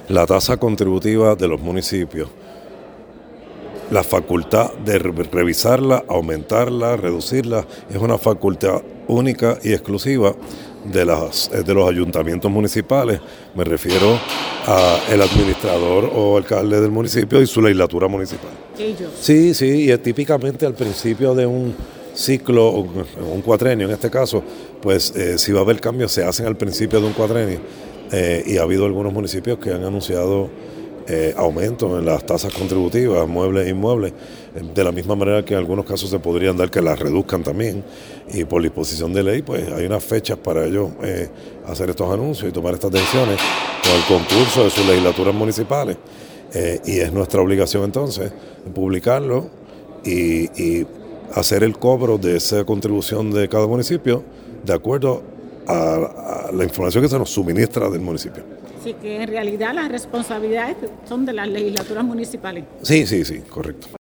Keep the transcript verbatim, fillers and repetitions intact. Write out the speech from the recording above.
la tasa contributiva de los municipios, la facultad de revisarla, aumentarla, reducirla, es una facultad única y exclusiva de, las, de los ayuntamientos municipales. Me refiero al administrador o alcalde del municipio y su legislatura municipal. Ellos. Sí, sí, y es típicamente al principio de un ciclo, un cuatrenio en este caso, pues eh, si va a haber cambios se hacen al principio de un cuatrenio eh, y ha habido algunos municipios que han anunciado eh, aumentos en las tasas contributivas, muebles e inmuebles, eh, de la misma manera que en algunos casos se podrían dar que las reduzcan también, y por disposición de ley pues hay unas fechas para ellos eh, hacer estos anuncios y tomar estas decisiones con el concurso de sus legislaturas municipales, eh, y es nuestra obligación entonces publicarlo y, y hacer el cobro de esa contribución de cada municipio de acuerdo a, a la información que se nos suministra del municipio. Así que en realidad las responsabilidades son de las legislaturas municipales. Sí, sí, sí, correcto.